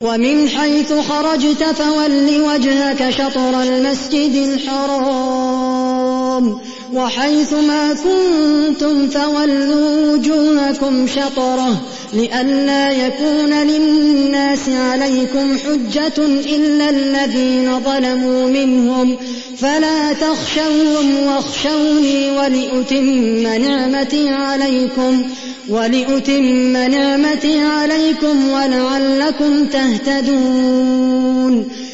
ومن حيث خرجت فول وجهك شطر المسجد الحرام وحيث ما كنتم فولوا وجوهكم شطره لئلا يكون للناس عليكم حجة إلا الذين ظلموا منهم فلا تخشوهم واخشوني ولأتم نعمتي عليكم ولعلكم تهتدون.